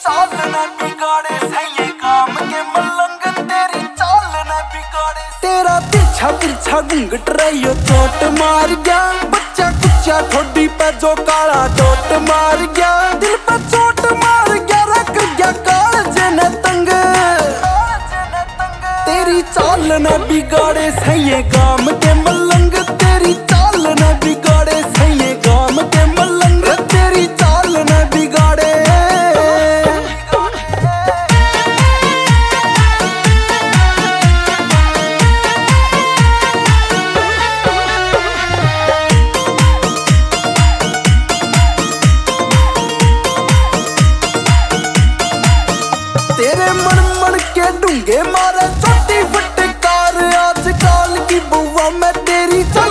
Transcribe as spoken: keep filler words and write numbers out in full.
चाल न बिगाड़े, सही काम के मलंग तेरी चाल न बिगाड़े। तेरा तिरछा तिरछा घूंघट रहियो चोट मार गया, बच्चा कुच्चा ठोडी पे जो काला डोट मार गया। दिल पे चोट मार गया, रख गया कालजे ने तंग। तेरी चाल न बिगाड़े, सही काम के मलंग तेरी चाल न बिगाड़े, सही काम के मलंग तेरी चाल न बिगाड़े। तेरे मन मन के डूंगे मारे छोटी फटकार, आजकल की बुआ मैं तेरी